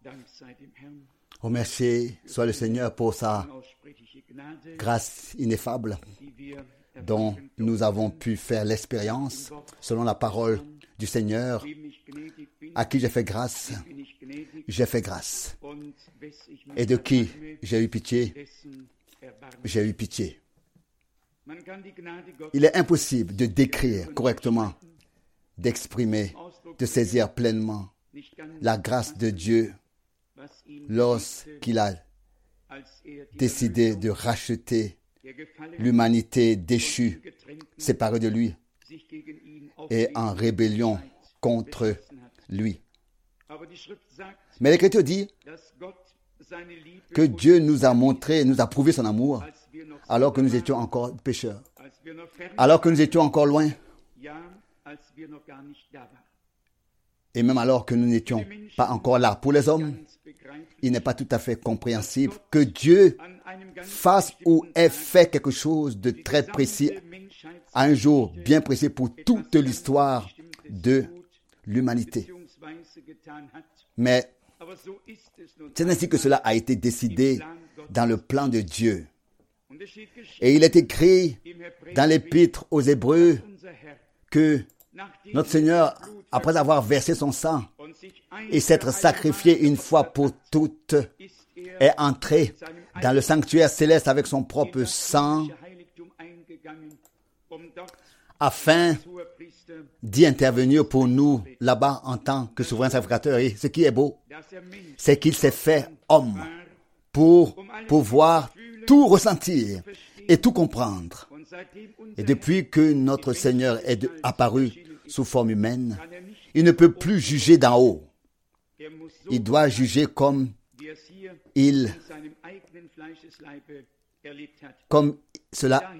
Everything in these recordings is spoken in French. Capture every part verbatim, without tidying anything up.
Remercié soit le Seigneur pour sa grâce ineffable dont nous avons pu faire l'expérience selon la parole du Seigneur, à qui j'ai fait grâce, j'ai fait grâce. Et de qui j'ai eu pitié, j'ai eu pitié. Il est impossible de décrire correctement, d'exprimer, de saisir pleinement la grâce de Dieu lorsqu'il a décidé de racheter l'humanité déchue, séparée de lui et en rébellion contre lui. Mais l'Écriture dit que Dieu nous a montré, nous a prouvé son amour alors que nous étions encore pécheurs, alors que nous étions encore loin, et même alors que nous n'étions pas encore là. Pour les hommes, il n'est pas tout à fait compréhensible que Dieu fasse ou ait fait quelque chose de très précis à un jour bien précis pour toute l'histoire de l'humanité. Mais c'est ainsi que cela a été décidé dans le plan de Dieu. Et il est écrit dans l'Épître aux Hébreux que notre Seigneur, après avoir versé son sang et s'être sacrifié une fois pour toutes, est entré dans le sanctuaire céleste avec son propre sang afin d'y intervenir pour nous là-bas en tant que souverain sacrificateur. Et ce qui est beau, c'est qu'il s'est fait homme pour pouvoir tout ressentir et tout comprendre. Et depuis que notre Seigneur est apparu sous forme humaine, il ne peut plus juger d'en haut. Il doit juger comme il, comme cela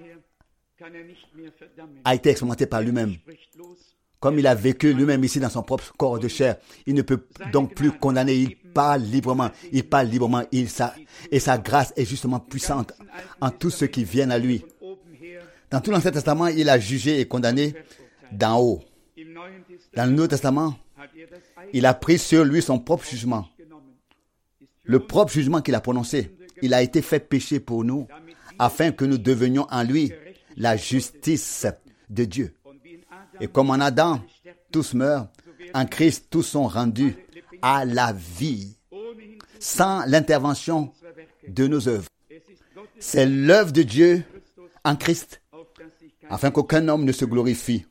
a été expérimenté par lui-même. Comme il a vécu lui-même ici dans son propre corps de chair, il ne peut donc plus condamner. Il parle librement, il parle librement, il, sa, et sa grâce est justement puissante en tous ceux qui viennent à lui. Dans tout l'Ancien Testament, il a jugé et condamné d'en haut. Dans le Nouveau Testament, il a pris sur lui son propre jugement. Le propre jugement qu'il a prononcé, il a été fait péché pour nous, afin que nous devenions en lui la justice de Dieu. Et comme en Adam, tous meurent, en Christ, tous sont rendus à la vie, sans l'intervention de nos œuvres. C'est l'œuvre de Dieu en Christ, afin qu'aucun homme ne se glorifie.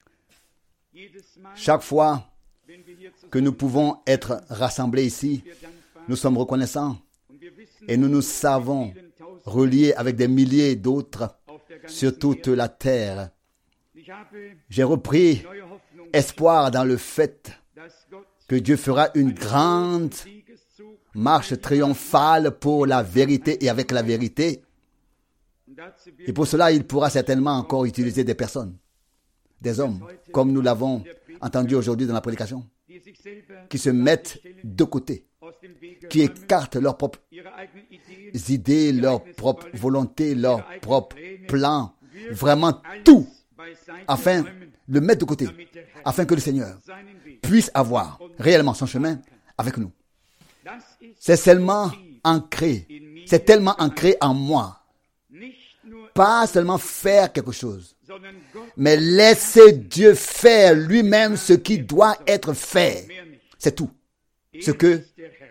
Chaque fois que nous pouvons être rassemblés ici, nous sommes reconnaissants et nous nous savons reliés avec des milliers d'autres sur toute la terre. J'ai repris espoir dans le fait que Dieu fera une grande marche triomphale pour la vérité et avec la vérité. Et pour cela, il pourra certainement encore utiliser des personnes, des hommes, comme nous l'avons entendu aujourd'hui dans la prédication, qui se mettent de côté, qui écartent leurs propres idées, leurs propres volontés, leurs propres plans, vraiment tout, afin de le mettre de côté, afin que le Seigneur puisse avoir réellement son chemin avec nous. C'est seulement ancré, c'est tellement ancré en moi. Pas seulement faire quelque chose, mais laisser Dieu faire lui-même ce qui doit être fait. C'est tout ce que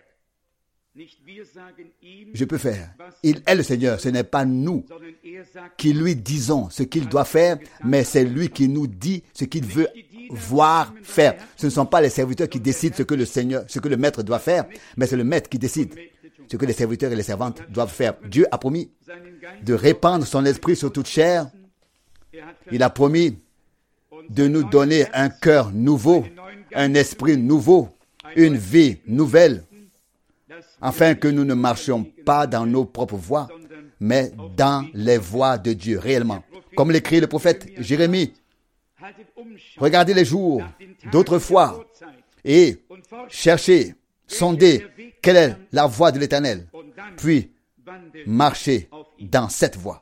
je peux faire. Il est le Seigneur, ce n'est pas nous qui lui disons ce qu'il doit faire, mais c'est lui qui nous dit ce qu'il veut voir faire. Ce ne sont pas les serviteurs qui décident ce que le Seigneur, ce que le maître doit faire, mais c'est le maître qui décide ce que les serviteurs et les servantes doivent faire. Dieu a promis de répandre son esprit sur toute chair. Il a promis de nous donner un cœur nouveau, un esprit nouveau, une vie nouvelle, afin que nous ne marchions pas dans nos propres voies, mais dans les voies de Dieu, réellement. Comme l'écrit le prophète Jérémie, regardez les jours d'autrefois et cherchez, sondez quelle est la voie de l'Éternel, puis marchez dans cette voie.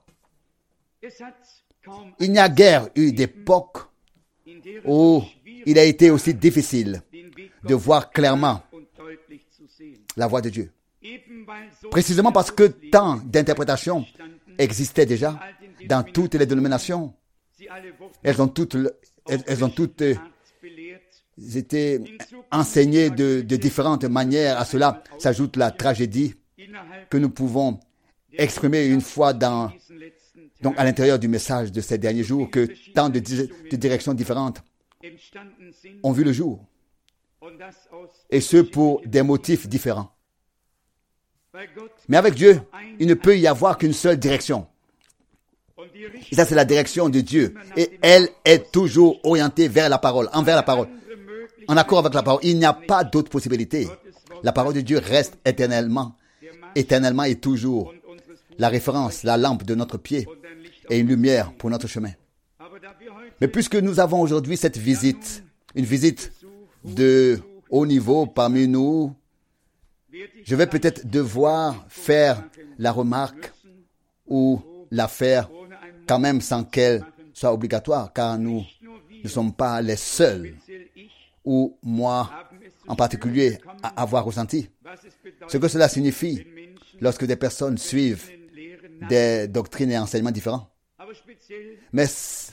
Il n'y a guère eu d'époque où il a été aussi difficile de voir clairement la voix de Dieu. Précisément parce que tant d'interprétations existaient déjà dans toutes les dénominations. Elles ont toutes, elles, elles ont toutes été enseignées de, de différentes manières. À cela s'ajoute la tragédie que nous pouvons exprimer une fois dans, donc à l'intérieur du message de ces derniers jours, que tant de, de directions différentes ont vu le jour. Et ce pour des motifs différents. Mais avec Dieu, il ne peut y avoir qu'une seule direction. Et ça, c'est la direction de Dieu. Et elle est toujours orientée vers la parole, envers la parole, en accord avec la parole. Il n'y a pas d'autre possibilité. La parole de Dieu reste éternellement, éternellement et toujours la référence, la lampe de notre pied et une lumière pour notre chemin. Mais puisque nous avons aujourd'hui cette visite, une visite de haut niveau parmi nous, je vais peut-être devoir faire la remarque ou la faire quand même sans qu'elle soit obligatoire, car nous ne sommes pas les seuls, ou moi en particulier, à avoir ressenti ce que cela signifie lorsque des personnes suivent des doctrines et enseignements différents. Mais,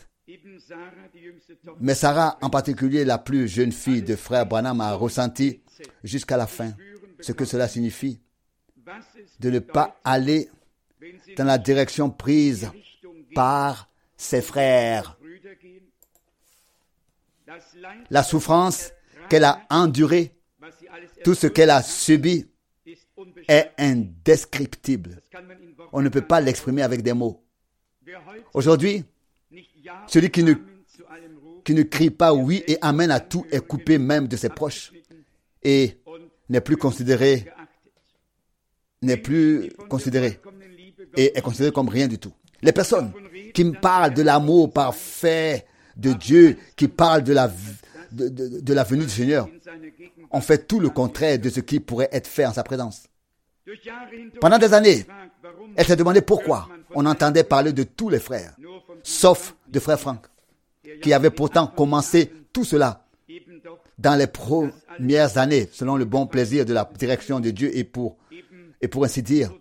mais Sarah, en particulier la plus jeune fille de frère Branham, a ressenti jusqu'à la fin ce que cela signifie de ne pas aller dans la direction prise par ses frères. La souffrance qu'elle a endurée, tout ce qu'elle a subi est indescriptible. On ne peut pas l'exprimer avec des mots. Aujourd'hui, celui qui ne, qui ne crie pas oui et amen à tout est coupé même de ses proches et n'est plus considéré, n'est plus considéré et est considéré comme rien du tout. Les personnes qui me parlent de l'amour parfait de Dieu, qui parlent de la, de, de, de la venue du Seigneur, ont fait tout le contraire de ce qui pourrait être fait en sa présence. Pendant des années, elle s'est demandé pourquoi on entendait parler de tous les frères, sauf de frère Frank, qui avait pourtant commencé tout cela dans les premières années, selon le bon plaisir de la direction de Dieu et pour, et pour ainsi dire.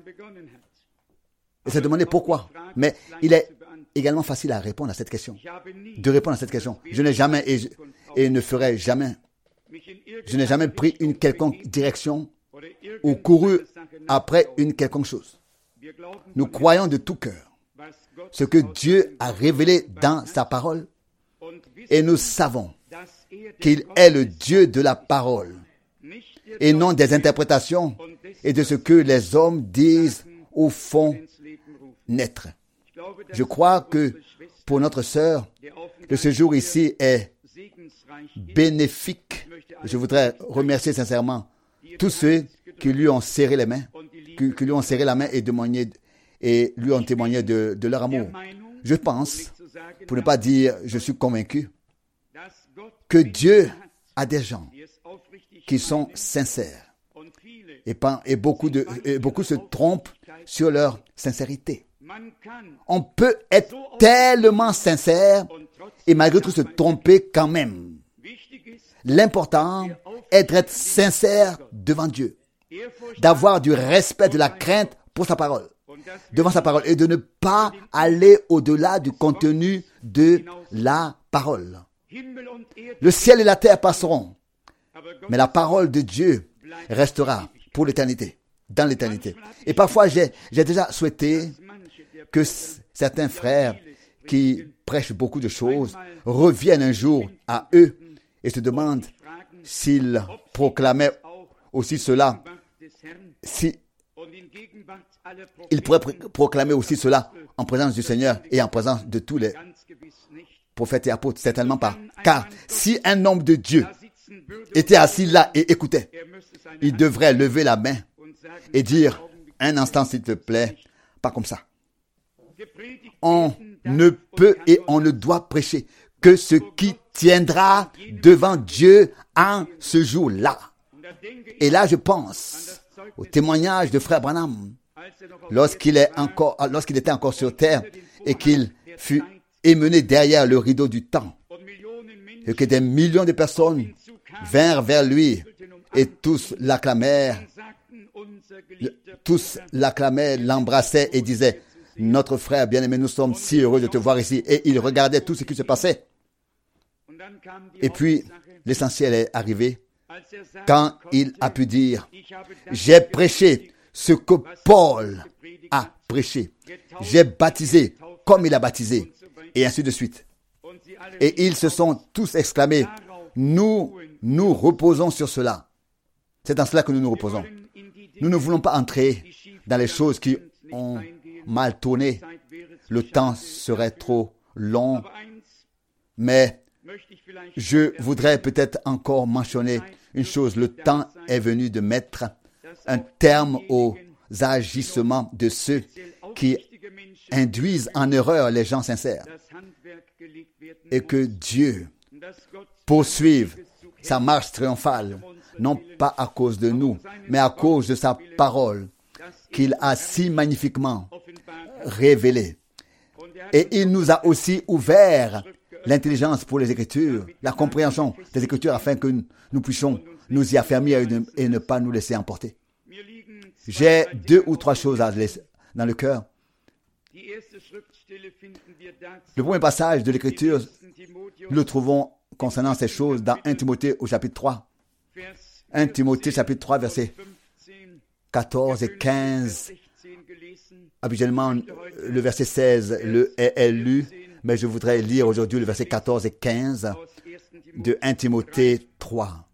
Elle s'est demandé pourquoi. Mais il est également facile à répondre à cette question, de répondre à cette question. Je n'ai jamais et, je, et ne ferai jamais, je n'ai jamais pris une quelconque direction ou couru après une quelconque chose. Nous croyons de tout cœur ce que Dieu a révélé dans sa parole et nous savons qu'il est le Dieu de la parole et non des interprétations et de ce que les hommes disent ou font naître. Je crois que pour notre sœur, le séjour ici est bénéfique. Je voudrais remercier sincèrement tous ceux qui lui ont serré les mains, qui, qui lui ont serré la main et, témoigné, et lui ont témoigné de, de leur amour. Je pense, pour ne pas dire je suis convaincu, que Dieu a des gens qui sont sincères. Et, et, beaucoup, de, et beaucoup se trompent sur leur sincérité. On peut être tellement sincère et malgré tout se tromper quand même. L'important est d'être sincère devant Dieu, d'avoir du respect, de la crainte pour sa parole, devant sa parole et de ne pas aller au-delà du contenu de la parole. Le ciel et la terre passeront, mais la parole de Dieu restera pour l'éternité, dans l'éternité. Et parfois, j'ai, j'ai déjà souhaité que certains frères qui prêchent beaucoup de choses reviennent un jour à eux et se demandent s'ils proclamaient aussi cela, si ils pourraient proclamer aussi cela en présence du Seigneur et en présence de tous les prophètes et apôtres. Certainement pas. Car si un homme de Dieu était assis là et écoutait, il devrait lever la main et dire « Un instant s'il te plaît, pas comme ça. » On ne peut et on ne doit prêcher que ce qui tiendra devant Dieu en ce jour-là. Et là, je pense au témoignage de frère Branham lorsqu'il est encore, lorsqu'il était encore sur terre et qu'il fut émené derrière le rideau du temps et que des millions de personnes vinrent vers lui et tous l'acclamèrent, tous l'acclamaient, l'embrassaient et disaient, notre frère bien-aimé, nous sommes si heureux de te voir ici. Et ils regardaient tout ce qui se passait. Et puis, l'essentiel est arrivé quand il a pu dire, j'ai prêché ce que Paul a prêché. J'ai baptisé comme il a baptisé. Et ainsi de suite. Et ils se sont tous exclamés, nous, nous reposons sur cela. C'est en cela que nous nous reposons. Nous ne voulons pas entrer dans les choses qui ont mal tourné. Le temps serait trop long. Mais je voudrais peut-être encore mentionner une chose. Le temps est venu de mettre un terme aux agissements de ceux qui induisent en erreur les gens sincères. Et que Dieu poursuive sa marche triomphale, non pas à cause de nous, mais à cause de sa parole qu'il a si magnifiquement révélée. Et il nous a aussi ouvert l'intelligence pour les Écritures, la compréhension des Écritures, afin que nous puissions nous y affermir et ne pas nous laisser emporter. J'ai deux ou trois choses à laisser dans le cœur. Le premier passage de l'Écriture, nous le trouvons concernant ces choses dans un Timothée au chapitre trois. un Timothée chapitre trois, versets quatorze et quinze. Habituellement, le verset seize le est lu, mais je voudrais lire aujourd'hui le verset quatorze et quinze de un Timothée trois.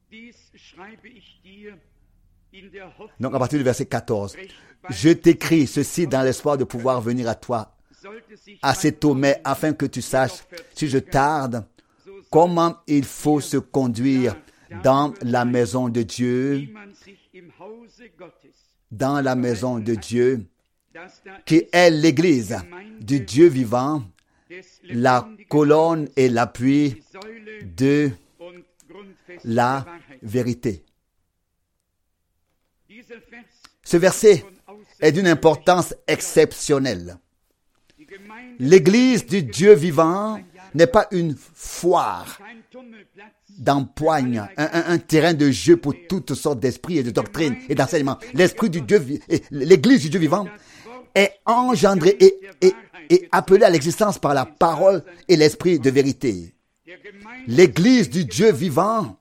Donc à partir du verset quatorze, je t'écris ceci dans l'espoir de pouvoir venir à toi assez tôt, mais afin que tu saches, si je tarde, comment il faut se conduire dans la maison de Dieu, dans la maison de Dieu, qui est l'Église du Dieu vivant, la colonne et l'appui de la vérité. Ce verset est d'une importance exceptionnelle. L'Église du Dieu vivant n'est pas une foire d'empoigne, un, un, un terrain de jeu pour toutes sortes d'esprits et de doctrines et d'enseignements. L'Esprit du Dieu, l'Église du Dieu vivant est engendrée et, et, et appelée à l'existence par la parole et l'Esprit de vérité. L'Église du Dieu vivant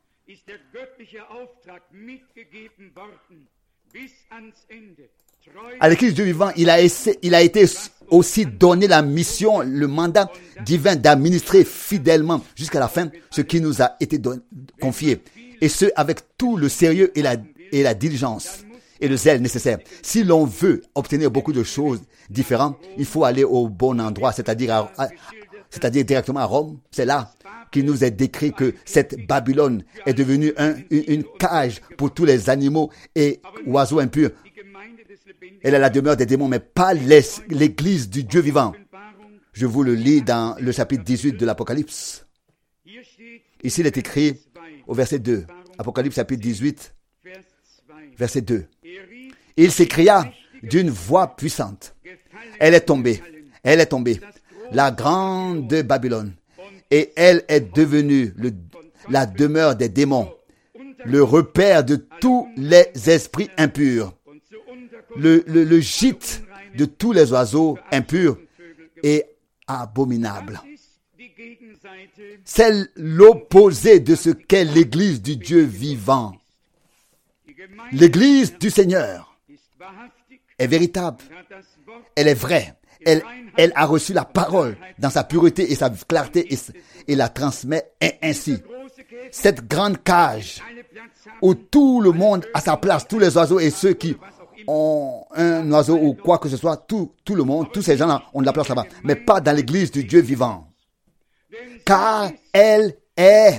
à l'Église du Dieu vivant, il a, essayé, il a été aussi donné la mission, le mandat divin d'administrer fidèlement jusqu'à la fin ce qui nous a été don, confié. Et ce, avec tout le sérieux et la, et la diligence et le zèle nécessaire. Si l'on veut obtenir beaucoup de choses différentes, il faut aller au bon endroit, c'est-à-dire, à, à, c'est-à-dire directement à Rome. C'est là qu'il nous est décrit que cette Babylone est devenue un, une, une cage pour tous les animaux et oiseaux impurs. Elle est la demeure des démons, mais pas l'Église du Dieu vivant. Je vous le lis dans le chapitre dix-huit de l'Apocalypse. Ici, il est écrit au verset deux. Apocalypse chapitre dix-huit, verset deux. Il s'écria d'une voix puissante. Elle est tombée, elle est tombée, la grande Babylone, et elle est devenue le, la demeure des démons, le repère de tous les esprits impurs. Le, le, le gîte de tous les oiseaux impurs et abominables. C'est l'opposé de ce qu'est l'Église du Dieu vivant. L'Église du Seigneur est véritable. Elle est vraie. Elle, elle a reçu la parole dans sa pureté et sa clarté et, et la transmet ainsi. Cette grande cage où tout le monde a sa place, tous les oiseaux et ceux qui ont un oiseau ou quoi que ce soit, tout, tout le monde, tous ces gens-là ont de la place là-bas, mais pas dans l'Église du Dieu vivant. Car elle est,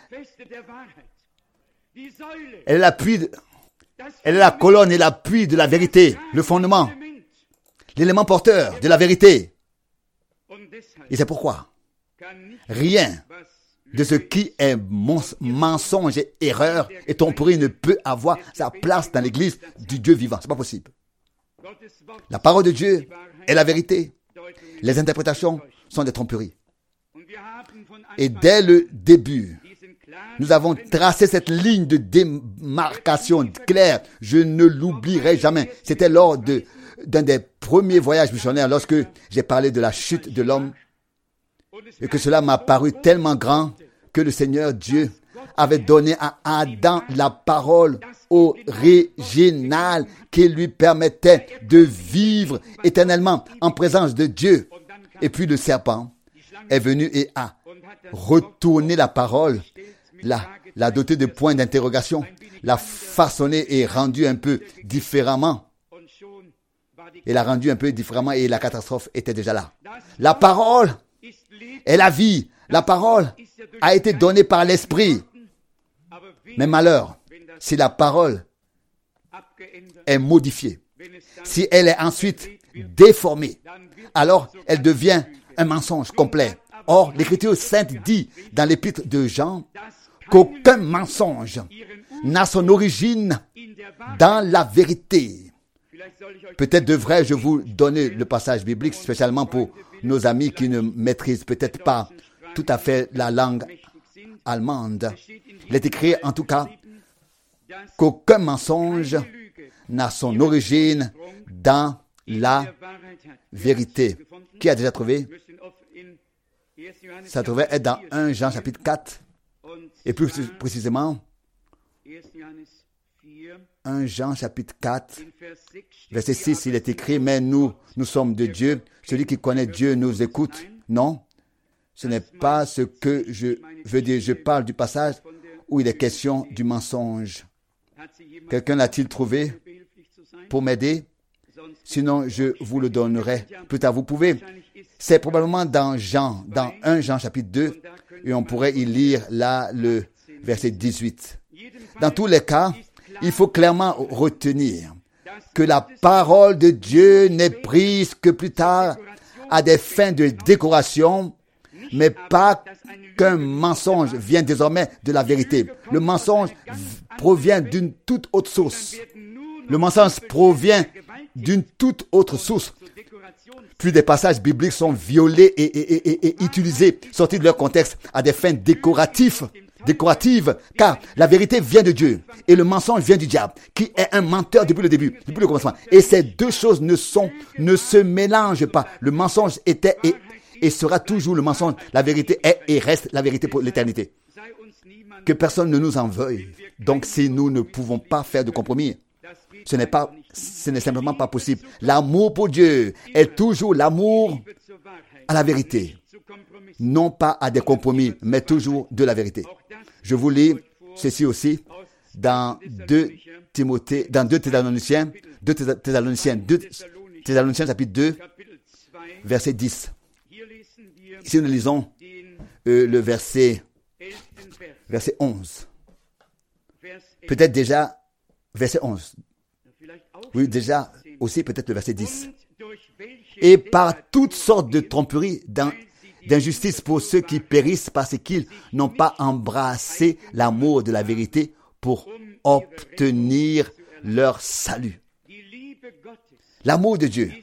elle est l'appui, de, elle est la colonne et l'appui de la vérité, le fondement, l'élément porteur de la vérité. Et c'est pourquoi rien de ce qui est mensonge et erreur et tromperie ne peut avoir sa place dans l'Église du Dieu vivant. C'est pas possible. La parole de Dieu est la vérité. Les interprétations sont des tromperies. Et dès le début, Nous avons tracé cette ligne de démarcation claire. Je ne l'oublierai jamais. C'était lors de, d'un des premiers voyages missionnaires lorsque j'ai parlé de la chute de l'homme et que cela m'a paru tellement grand que le Seigneur Dieu avait donné à Adam la parole originale qui lui permettait de vivre éternellement en présence de Dieu. Et puis le serpent est venu et a retourné la parole, l'a, l'a doté de points d'interrogation, l'a façonné et rendu un peu différemment. Et l'a rendu un peu différemment et la catastrophe était déjà là. La parole est la vie. La parole a été donnée par l'Esprit. Mais malheur, si la parole est modifiée, si elle est ensuite déformée, alors elle devient un mensonge complet. Or, l'Écriture sainte dit dans l'épître de Jean qu'aucun mensonge n'a son origine dans la vérité. Peut-être devrais-je vous donner le passage biblique, spécialement pour nos amis qui ne maîtrisent peut-être pas tout à fait la langue allemande. Il est écrit en tout cas qu'aucun mensonge n'a son origine dans la vérité. Qui a déjà trouvé? Ça devrait être dans premier Jean chapitre quatre. Et plus précisément, premier Jean chapitre quatre, verset six, il est écrit, mais nous, nous sommes de Dieu. Celui qui connaît Dieu nous écoute. Non, ce n'est pas ce que je veux dire. Je parle du passage où il est question du mensonge. Quelqu'un l'a-t-il trouvé pour m'aider? Sinon, je vous le donnerai plus tard. Vous pouvez. C'est probablement dans Jean, dans premier Jean chapitre deux, et on pourrait y lire là le verset dix-huit. Dans tous les cas, il faut clairement retenir que la parole de Dieu n'est prise que plus tard à des fins de décoration, mais pas qu'un mensonge vient désormais de la vérité. Le mensonge provient d'une toute autre source. Le mensonge provient d'une toute autre source. Puis des passages bibliques sont violés et, et, et, et utilisés, sortis de leur contexte, à des fins décoratives, décoratives, car la vérité vient de Dieu et le mensonge vient du diable, qui est un menteur depuis le début, depuis le commencement. Et ces deux choses ne sont, ne se mélangent pas. Le mensonge était et, et sera toujours le mensonge. La vérité est et reste la vérité pour l'éternité. Que personne ne nous en veuille. Donc, si nous ne pouvons pas faire de compromis, ce n'est pas, ce n'est simplement pas possible. L'amour pour Dieu est toujours l'amour à la vérité. Non pas à des compromis, mais toujours de la vérité. Je vous lis ceci aussi dans deux Timothée, dans deux Thessaloniciens, deux Thessaloniciens, deux Thessaloniciens chapitre deux, verset dix. Ici nous lisons euh, le verset, verset onze. Peut-être déjà verset onze. Oui, déjà aussi peut-être le verset dix. Et par toutes sortes de tromperies, d'injustice pour ceux qui périssent parce qu'ils n'ont pas embrassé l'amour de la vérité pour obtenir leur salut. L'amour de Dieu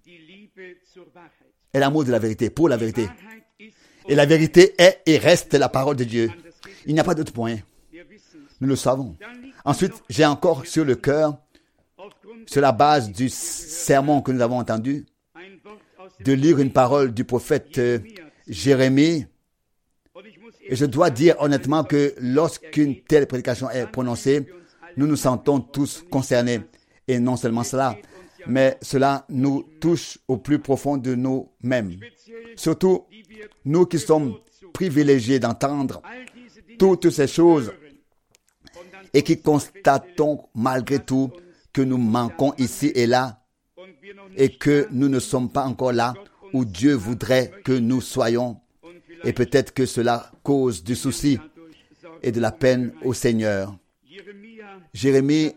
est l'amour de la vérité, pour la vérité. Et la vérité est et reste la parole de Dieu. Il n'y a pas d'autre point. Nous le savons. Ensuite, j'ai encore sur le cœur, sur la base du sermon que nous avons entendu, de lire une parole du prophète euh, Jérémie. Et je dois dire honnêtement que lorsqu'une telle prédication est prononcée, nous nous sentons tous concernés. Et non seulement cela, mais cela nous touche au plus profond de nous-mêmes. Surtout, nous qui sommes privilégiés d'entendre toutes ces choses et qui constatons malgré tout que nous manquons ici et là et que nous ne sommes pas encore là où Dieu voudrait que nous soyons. Et peut-être que cela cause du souci et de la peine au Seigneur. Jérémie,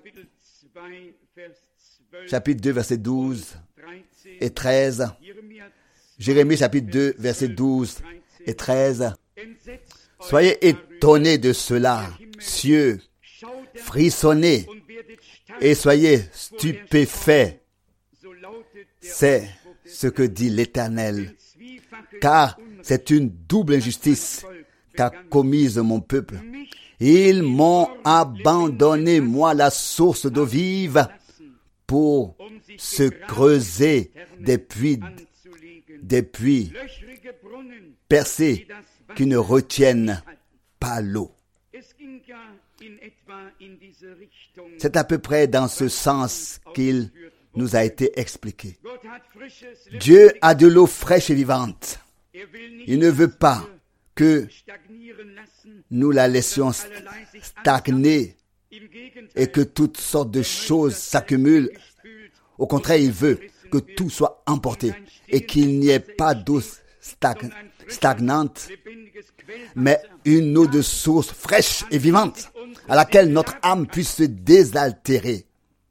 chapitre deux, versets douze et treize. Jérémie, chapitre deux, versets douze et treize. Soyez étonnés de cela, cieux, frissonnez et soyez stupéfaits. C'est ce que dit l'Éternel. Car c'est une double injustice qu'a commise mon peuple. Ils m'ont abandonné, moi, la source d'eau vive, pour se creuser des puits, des puits percés qui ne retiennent pas l'eau. C'est à peu près dans ce sens qu'il nous a été expliqué. Dieu a de l'eau fraîche et vivante. Il ne veut pas que nous la laissions stagner et que toutes sortes de choses s'accumulent. Au contraire, il veut que tout soit emporté et qu'il n'y ait pas d'eau stag- stagnante, mais une eau de source fraîche et vivante à laquelle notre âme puisse se désaltérer.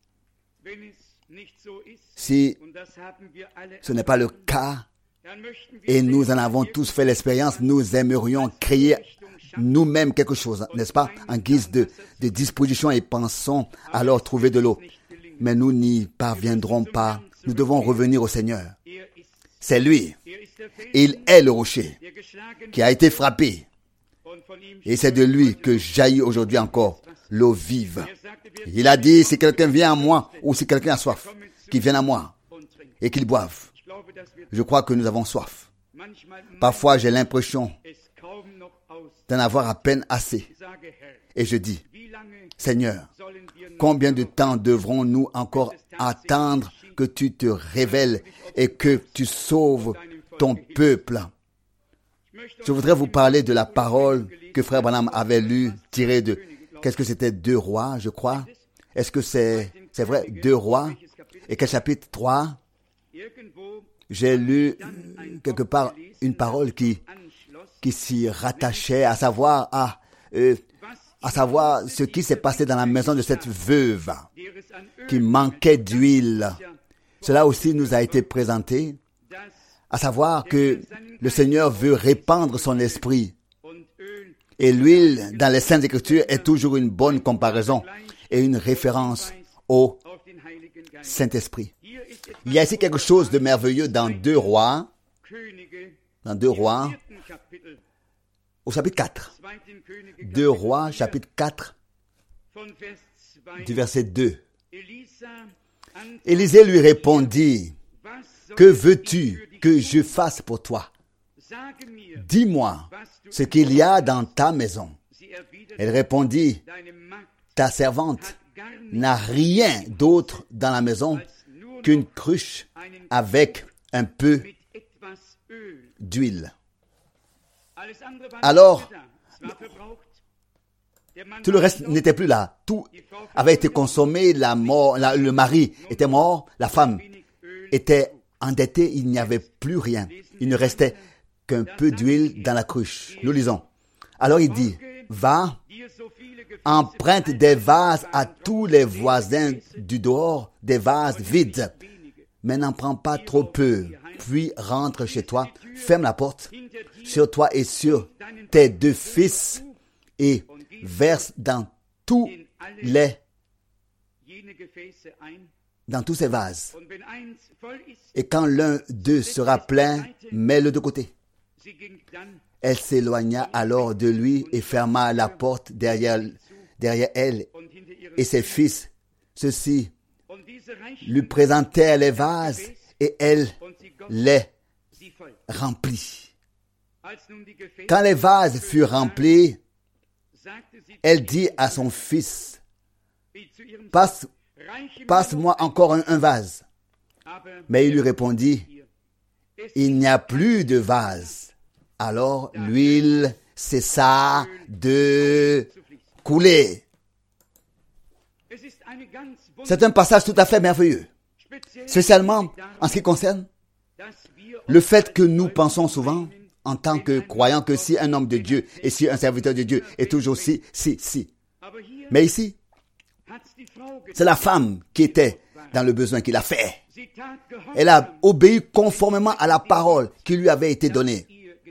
Si ce n'est pas le cas, et nous en avons tous fait l'expérience, nous aimerions créer nous-mêmes quelque chose, n'est-ce pas, en guise de, de disposition, et pensons alors trouver de l'eau. Mais nous n'y parviendrons pas. Nous devons revenir au Seigneur. C'est lui. Il est le rocher qui a été frappé. Et c'est de lui que jaillit aujourd'hui encore l'eau vive. Il a dit, si quelqu'un vient à moi, ou si quelqu'un a soif, qu'il vienne à moi et qu'il boive. Je crois que nous avons soif. Parfois, j'ai l'impression d'en avoir à peine assez. Et je dis, Seigneur, combien de temps devrons-nous encore attendre que tu te révèles et que tu sauves ton peuple? Je voudrais vous parler de la parole que Frère Branham avait lue, tirée de, qu'est-ce que c'était, Deux Rois, je crois. Est-ce que c'est, c'est vrai, Deux Rois? Et quel chapitre? Trois. J'ai lu quelque part une parole qui, qui s'y rattachait, à savoir, à, euh, à savoir ce qui s'est passé dans la maison de cette veuve qui manquait d'huile. Cela aussi nous a été présenté, à savoir que le Seigneur veut répandre son esprit. Et l'huile dans les Saintes Écritures est toujours une bonne comparaison et une référence au Saint-Esprit. Il y a ici quelque chose de merveilleux dans Deux Rois, dans Deux Rois, au chapitre quatre. Deux Rois, chapitre quatre, du verset deux. Élisée lui répondit, « Que veux-tu que je fasse pour toi? Dis-moi ce qu'il y a dans ta maison. » Elle répondit, « Ta servante n'a rien d'autre dans la maison qu'une cruche avec un peu d'huile. » Alors, tout le reste n'était plus là. Tout avait été consommé, la mort, la, le mari était mort, la femme était endettée, il n'y avait plus rien. Il ne restait qu'un peu d'huile dans la cruche. Nous lisons. Alors il dit, va, emprunte des vases à tous les voisins du dehors, des vases vides, mais n'en prends pas trop peu. Puis rentre chez toi, ferme la porte sur toi et sur tes deux fils et verse dans tous les dans tous ces vases. Et quand l'un d'eux sera plein, mets-le de côté. Elle s'éloigna alors de lui et ferma la porte derrière, derrière elle et ses fils. Ceux-ci lui présentèrent les vases et elle les remplit. Quand les vases furent remplis, elle dit à son fils, Passe, passe-moi encore un, un vase. Mais il lui répondit, il n'y a plus de vase. Alors l'huile cessa de couler. C'est un passage tout à fait merveilleux, spécialement en ce qui concerne le fait que nous pensons souvent, en tant que croyants, que si un homme de Dieu et si un serviteur de Dieu est toujours si, si, si. Mais ici, c'est la femme qui était dans le besoin, qui l'a fait. Elle a obéi conformément à la parole qui lui avait été donnée.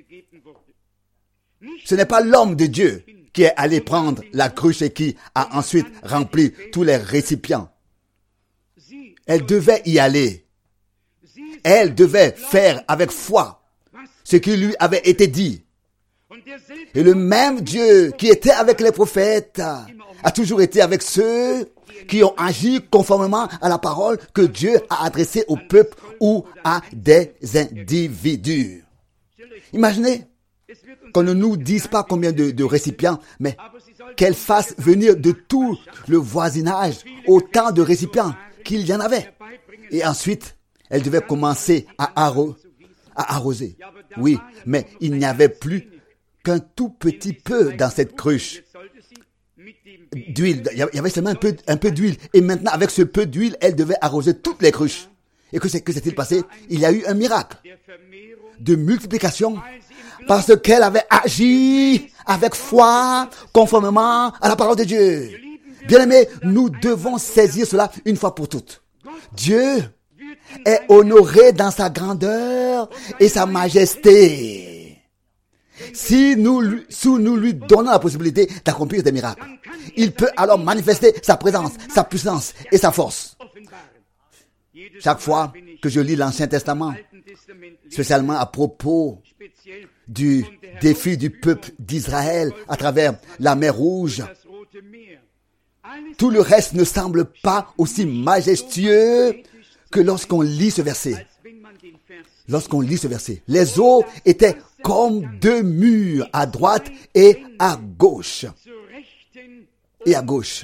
Ce n'est pas l'homme de Dieu qui est allé prendre la cruche et qui a ensuite rempli tous les récipients. Elle devait y aller. Elle devait faire avec foi ce qui lui avait été dit. Et le même Dieu qui était avec les prophètes a toujours été avec ceux qui ont agi conformément à la parole que Dieu a adressée au peuple ou à des individus. Imaginez qu'on ne nous dise pas combien de, de récipients, mais qu'elle fasse venir de tout le voisinage autant de récipients qu'il y en avait. Et ensuite, elle devait commencer à, arro- à arroser. Oui, mais il n'y avait plus qu'un tout petit peu dans cette cruche d'huile. Il y avait seulement un peu, un peu d'huile. Et maintenant, avec ce peu d'huile, elle devait arroser toutes les cruches. Et que, c'est, que s'est-il passé? Il y a eu un miracle de multiplication parce qu'elle avait agi avec foi conformément à la parole de Dieu. Bien-aimés, nous devons saisir cela une fois pour toutes. Dieu est honoré dans sa grandeur et sa majesté. Si nous, si nous lui donnons la possibilité d'accomplir des miracles, il peut alors manifester sa présence, sa puissance et sa force. Chaque fois que je lis l'Ancien Testament, spécialement à propos du défi du peuple d'Israël à travers la mer Rouge, tout le reste ne semble pas aussi majestueux que lorsqu'on lit ce verset. Lorsqu'on lit ce verset, les eaux étaient comme deux murs à droite et à gauche. Et à gauche.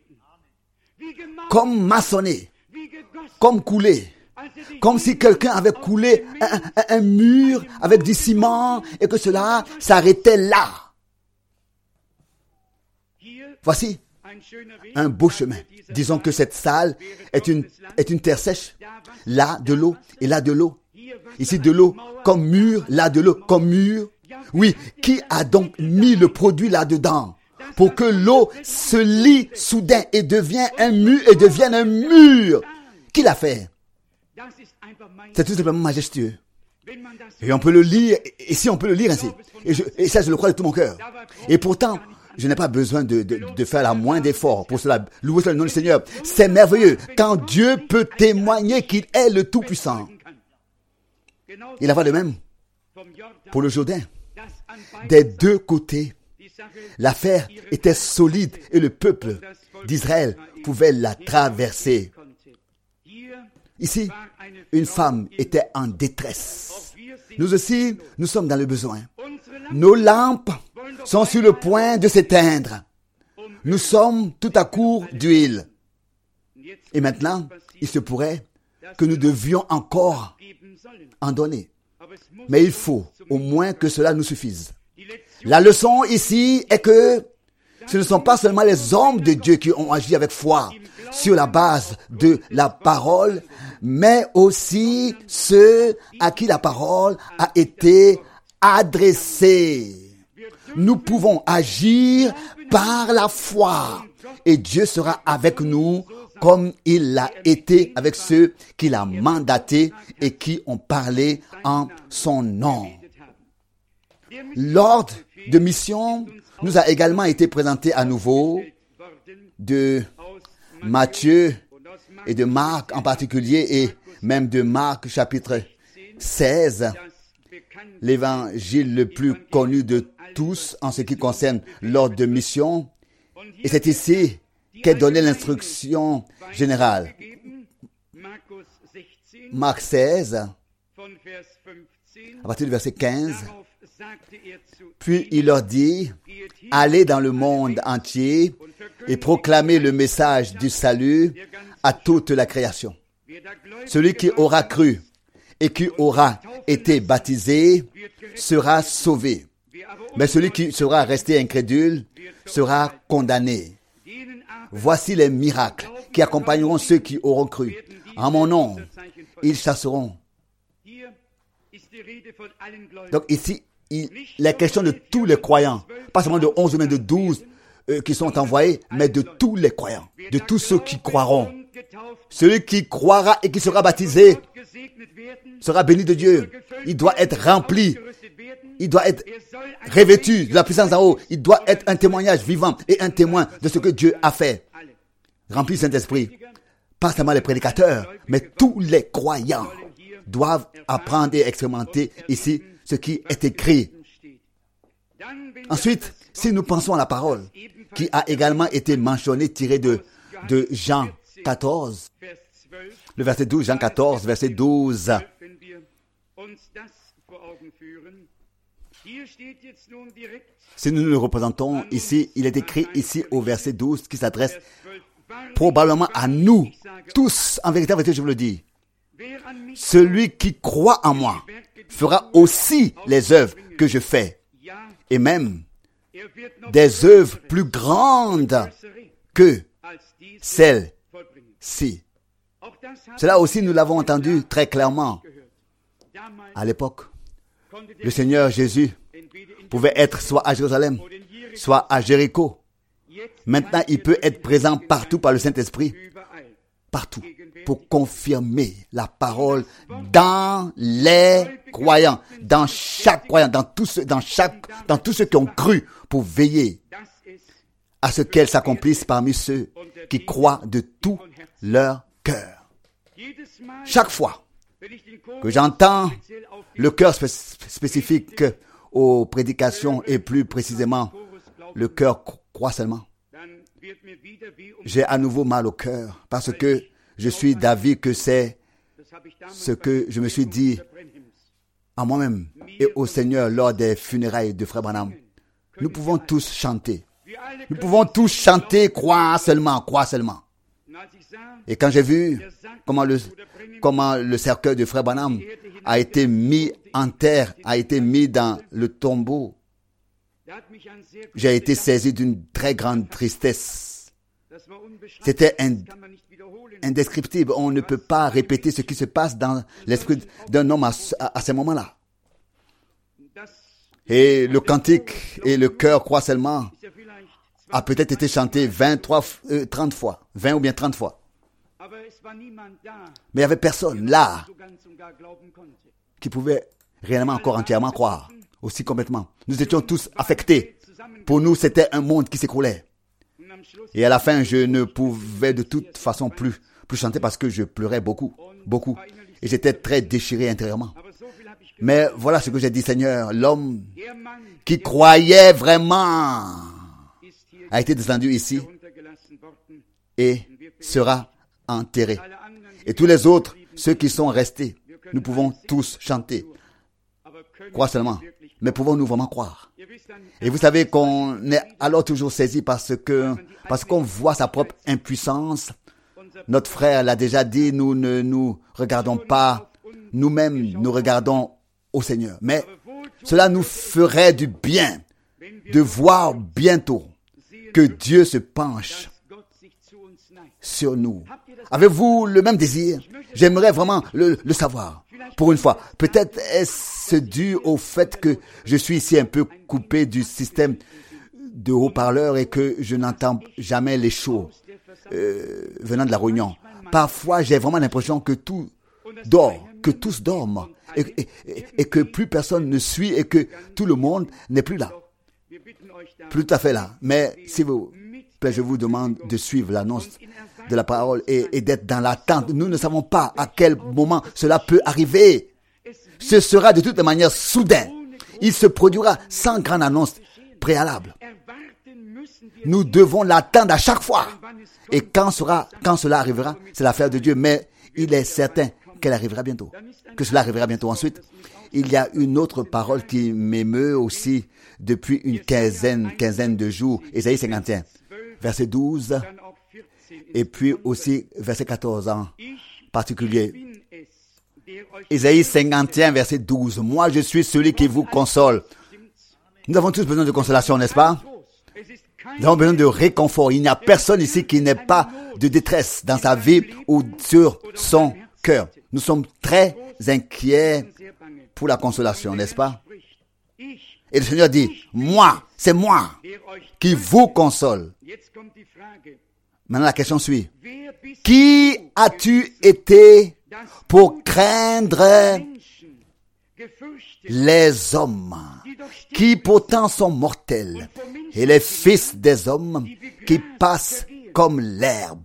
Comme maçonnés, comme coulés. Comme si quelqu'un avait coulé un, un, un mur avec du ciment et que cela s'arrêtait là. Voici un beau chemin. Disons que cette salle est une, est une terre sèche. Là, de l'eau et là, de l'eau. Ici, de l'eau comme mur, là, de l'eau comme mur. Oui, qui a donc mis le produit là-dedans pour que l'eau se lie soudain et devienne un mur et devienne un mur? Qui l'a fait? C'est tout simplement majestueux. Et on peut le lire, et si on peut le lire ainsi, et, je, et ça je le crois de tout mon cœur. Et pourtant, je n'ai pas besoin de, de, de faire la moindre effort pour cela. Louer le nom du Seigneur. C'est merveilleux quand Dieu peut témoigner qu'il est le Tout-Puissant. Il en va de même pour le Jourdain. Des deux côtés, l'affaire était solide et le peuple d'Israël pouvait la traverser. Ici, une femme était en détresse. Nous aussi, nous sommes dans le besoin. Nos lampes sont sur le point de s'éteindre. Nous sommes tout à court d'huile. Et maintenant, il se pourrait que nous devions encore en donner. Mais il faut au moins que cela nous suffise. La leçon ici est que ce ne sont pas seulement les hommes de Dieu qui ont agi avec foi sur la base de la parole, mais aussi ceux à qui la parole a été adressée. Nous pouvons agir par la foi et Dieu sera avec nous comme il l'a été avec ceux qu'il a mandatés et qui ont parlé en son nom. L'ordre de mission nous a également été présenté à nouveau de Matthieu et de Marc en particulier et même de Marc chapitre seize, l'évangile le plus connu de tous en ce qui concerne l'ordre de mission. Et c'est ici qu'est donnée l'instruction générale. Marc seize, à partir du verset quinze. Puis il leur dit, allez dans le monde entier et proclamez le message du salut à toute la création. Celui qui aura cru et qui aura été baptisé sera sauvé. Mais celui qui sera resté incrédule sera condamné. Voici les miracles qui accompagneront ceux qui auront cru. En mon nom, ils chasseront. Donc ici, il est question de tous les croyants, pas seulement de onze ou même de douze euh, qui sont envoyés, mais de tous les croyants, de tous ceux qui croiront. Celui qui croira et qui sera baptisé sera béni de Dieu. Il doit être rempli, il doit être revêtu de la puissance d'en haut, il doit être un témoignage vivant et un témoin de ce que Dieu a fait. Rempli du Saint-Esprit. Pas seulement les prédicateurs, mais tous les croyants doivent apprendre et expérimenter ici ce qui est écrit. Ensuite, si nous pensons à la parole qui a également été mentionnée, tirée de, de Jean quatorze, le verset douze, Jean quatorze, verset douze. Si nous nous le représentons ici, il est écrit ici au verset douze qui s'adresse probablement à nous tous. En vérité, en vérité, je vous le dis. Celui qui croit en moi fera aussi les œuvres que je fais, et même des œuvres plus grandes que celles-ci. Cela aussi, nous l'avons entendu très clairement. À l'époque, le Seigneur Jésus pouvait être soit à Jérusalem, soit à Jéricho. Maintenant, il peut être présent partout par le Saint-Esprit, partout, pour confirmer la parole dans les croyants, dans chaque croyant, dans tous ceux, dans chaque, dans tous ceux qui ont cru, pour veiller à ce qu'elle s'accomplisse parmi ceux qui croient de tout leur cœur. Chaque fois que j'entends le cœur spé- spécifique aux prédications et plus précisément le cœur croit seulement, j'ai à nouveau mal au cœur parce que je suis d'avis que c'est ce que je me suis dit à moi-même et au Seigneur lors des funérailles de Frère Branham. Nous pouvons tous chanter. Nous pouvons tous chanter, croire seulement, croire seulement. Et quand j'ai vu comment le, comment le cercueil de Frère Branham a été mis en terre, a été mis dans le tombeau, j'ai été saisi d'une très grande tristesse. C'était indescriptible. On ne peut pas répéter ce qui se passe dans l'esprit d'un homme à, à, à ces moments-là. Et le cantique et le chœur croient seulement a peut-être été chanté vingt-trois, euh, trente fois, vingt ou bien trente fois. Mais il n'y avait personne là qui pouvait réellement encore entièrement croire, aussi complètement. Nous étions tous affectés. Pour nous, c'était un monde qui s'écroulait. Et à la fin, je ne pouvais de toute façon plus, plus chanter parce que je pleurais beaucoup, beaucoup. Et j'étais très déchiré intérieurement. Mais voilà ce que j'ai dit, Seigneur. L'homme qui croyait vraiment a été descendu ici et sera enterré. Et tous les autres, ceux qui sont restés, nous pouvons tous chanter. Croire seulement. Mais pouvons-nous vraiment croire? Et vous savez qu'on est alors toujours saisi parce que, parce qu'on voit sa propre impuissance. Notre frère l'a déjà dit, nous ne nous regardons pas nous-mêmes, nous regardons au Seigneur. Mais cela nous ferait du bien de voir bientôt que Dieu se penche sur nous. Avez-vous le même désir? J'aimerais vraiment le, le savoir. Pour une fois, peut-être est-ce dû au fait que je suis ici un peu coupé du système de haut-parleurs et que je n'entends jamais les choses euh, venant de la réunion. Parfois, j'ai vraiment l'impression que tout dort, que tous dorment et, et, et, et que plus personne ne suit et que tout le monde n'est plus là. Plus tout à fait là. Mais si vous plaît, je vous demande de suivre l'annonce de la parole et, et d'être dans l'attente. Nous ne savons pas à quel moment cela peut arriver. Ce sera de toute manière soudain. Il se produira sans grande annonce préalable. Nous devons l'attendre à chaque fois. Et quand, sera, quand cela arrivera, c'est l'affaire de Dieu. Mais il est certain qu'elle arrivera bientôt. Que cela arrivera bientôt. Ensuite, il y a une autre parole qui m'émeut aussi depuis une quinzaine, quinzaine de jours. Ésaïe cinquante et un, verset douze. Et puis aussi verset quatorze en particulier. Ésaïe cinquante et un, verset douze. Moi, je suis celui qui vous console. Nous avons tous besoin de consolation, n'est-ce pas? Nous avons besoin de réconfort. Il n'y a personne ici qui n'ait pas de détresse dans sa vie ou sur son cœur. Nous sommes très inquiets pour la consolation, n'est-ce pas? Et le Seigneur dit, moi, c'est moi qui vous console. Maintenant, la question suit. Qui as-tu été pour craindre les hommes qui pourtant sont mortels et les fils des hommes qui passent comme l'herbe?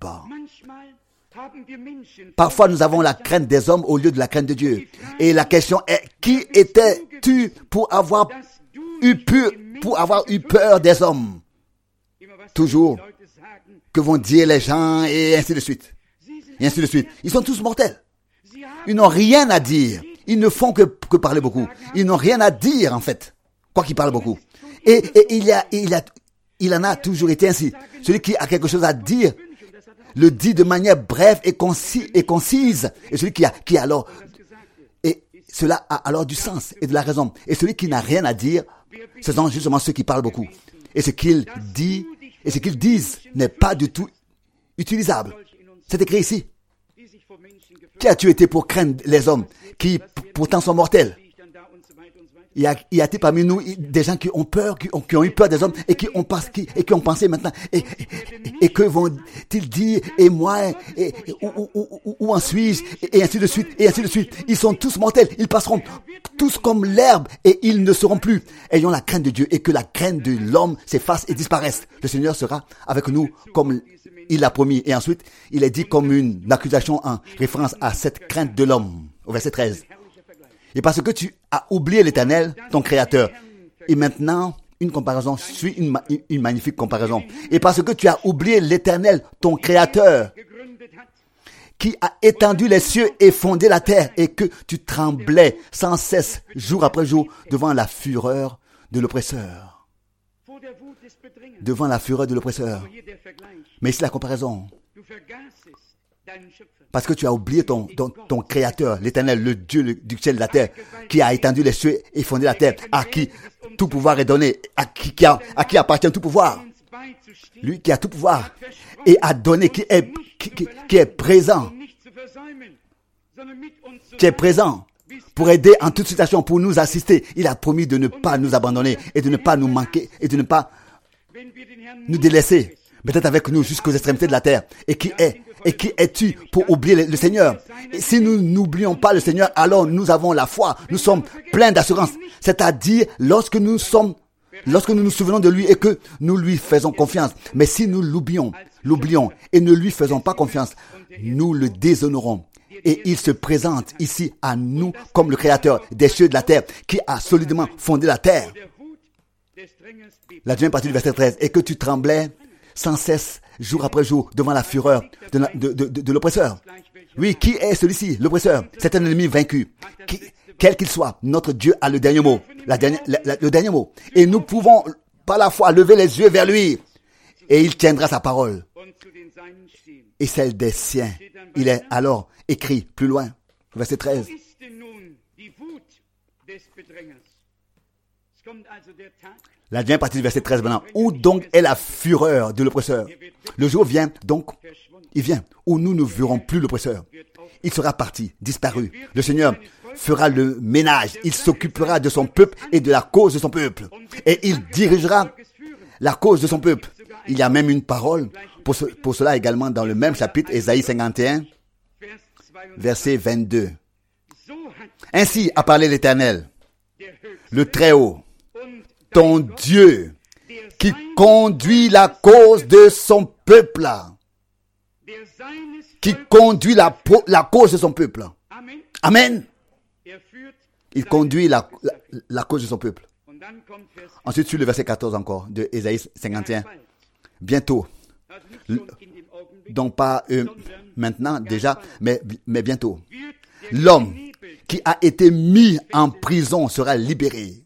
Parfois, nous avons la crainte des hommes au lieu de la crainte de Dieu. Et la question est, qui étais-tu pour avoir eu pu pour avoir eu peur des hommes. Toujours, que vont dire les gens, et ainsi de suite. Et ainsi de suite. Ils sont tous mortels. Ils n'ont rien à dire. Ils ne font que, que parler beaucoup. Ils n'ont rien à dire, en fait. Quoi qu'ils parlent beaucoup. Et, et il, y a, il, y a, il en a toujours été ainsi. Celui qui a quelque chose à dire, le dit de manière brève et, concis, et concise. Et celui qui a, qui a alors... Et cela a alors du sens et de la raison. Et celui qui n'a rien à dire, ce sont justement ceux qui parlent beaucoup. Et ce qu'ils disent, et ce qu'ils disent n'est pas du tout utilisable. C'est écrit ici. Qui as-tu été pour craindre les hommes qui pourtant sont mortels? Il y a, il y a parmi nous des gens qui ont peur, qui ont, qui ont eu peur des hommes et qui ont, qui, et qui ont pensé maintenant. Et, et, et que vont-ils dire? Et moi, et, et, où, où, où, où en suis-je? Et, et ainsi de suite, et ainsi de suite. Ils sont tous mortels. Ils passeront tous comme l'herbe et ils ne seront plus. Ayons la crainte de Dieu et que la crainte de l'homme s'efface et disparaisse. Le Seigneur sera avec nous comme il l'a promis. Et ensuite, il est dit comme une accusation en référence à cette crainte de l'homme. Au verset treize. Et parce que tu as oublié l'Éternel, ton Créateur. Et maintenant, une comparaison suit une, une magnifique comparaison. Et parce que tu as oublié l'Éternel, ton Créateur, qui a étendu les cieux et fondé la terre, et que tu tremblais sans cesse, jour après jour, devant la fureur de l'oppresseur. Devant la fureur de l'oppresseur. Mais ici la comparaison. Parce que tu as oublié ton, ton, ton Créateur, l'Éternel, le Dieu le, du ciel et de la terre, qui a étendu les cieux et fondé la terre, à qui tout pouvoir est donné, à qui, qui a, à qui appartient tout pouvoir. Lui qui a tout pouvoir et a donné, qui est, qui, qui, qui est présent, qui est présent pour aider en toute situation, pour nous assister. Il a promis de ne pas nous abandonner et de ne pas nous manquer et de ne pas nous délaisser, peut-être avec nous jusqu'aux extrémités de la terre. Et qui est Et qui es-tu pour oublier le, le Seigneur? Et si nous n'oublions pas le Seigneur, alors nous avons la foi. Nous sommes pleins d'assurance. C'est-à-dire, lorsque nous sommes, lorsque nous nous souvenons de lui et que nous lui faisons confiance. Mais si nous l'oublions, l'oublions et ne lui faisons pas confiance, nous le déshonorons. Et il se présente ici à nous comme le Créateur des cieux et de la terre, qui a solidement fondé la terre. La deuxième partie du verset treize. Et que tu tremblais sans cesse, jour après jour, devant la fureur de, de, de, de, de l'oppresseur. Oui, qui est celui-ci, l'oppresseur? C'est un ennemi vaincu. Qui, quel qu'il soit, notre Dieu a le dernier mot. La dernière, la, la, le dernier mot. Et nous pouvons, par la foi, lever les yeux vers lui. Et il tiendra sa parole. Et celle des siens. Il est alors écrit plus loin. Verset treize. La dernière partie du verset treize maintenant. Où donc est la fureur de l'oppresseur? Le jour vient, donc, il vient, où nous ne verrons plus l'oppresseur. Il sera parti, disparu. Le Seigneur fera le ménage. Il s'occupera de son peuple et de la cause de son peuple. Et il dirigera la cause de son peuple. Il y a même une parole pour, ce, pour cela également dans le même chapitre, Ésaïe cinquante et un, verset vingt-deux. Ainsi a parlé l'Éternel, le Très-Haut, ton Dieu, qui conduit la cause de son peuple, qui conduit la, la cause de son peuple. Amen. Il conduit la, la, la cause de son peuple. Ensuite, sur le verset quatorze encore, de Ésaïe cinquante et un. Bientôt, donc pas euh, maintenant déjà, mais, mais bientôt, l'homme qui a été mis en prison sera libéré.